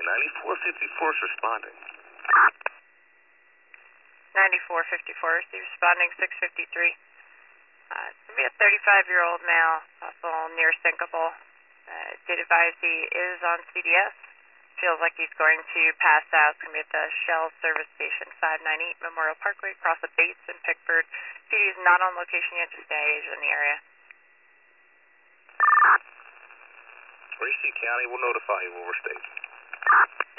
9454 is responding. 9454 is responding 653. It's going to be a 35-year-old male, possible near syncopal. Did advise he is on CDS. Feels like he's going to pass out. It's going to be at the Shell Service Station 598 Memorial Parkway, across the Bates and Pickford. PD is not on location yet, just engaged in the area. Tracy County will notify you when we're staged.